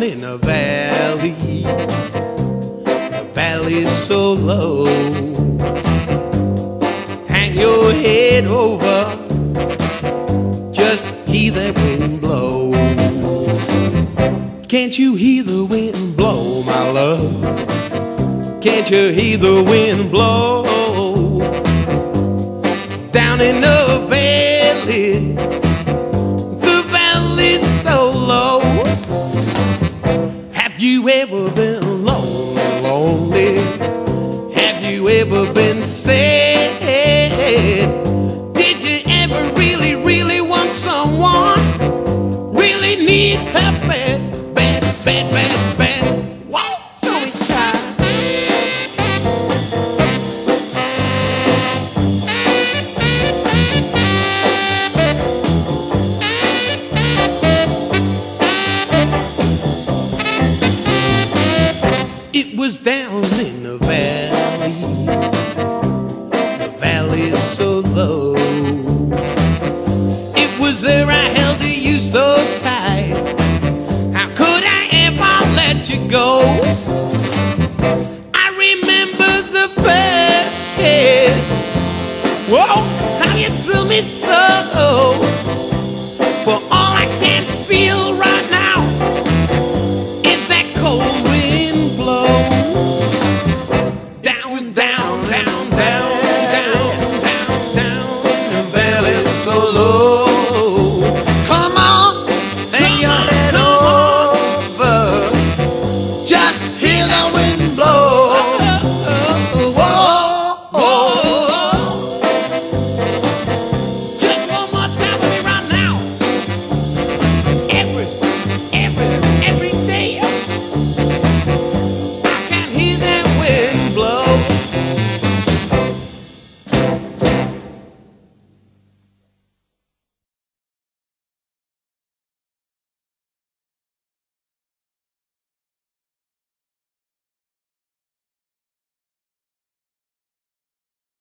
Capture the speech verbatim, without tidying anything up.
in a valley, the valley's so low. Hang your head over, just hear that wind blow. Can't you hear the wind blow, my love? Can't you hear the wind blow? Down in the valley, the valley's so low. Have you ever been lonely, lonely? Have you ever been sad? Did you ever really, really want someone? Really need help, bad, bad, bad, bad, bad? Wow, show me time. It was down in the valley, the valley's so low. It was there I held you so tight. How could I ever let you go? I remember the first kiss. Whoa, how you threw me so.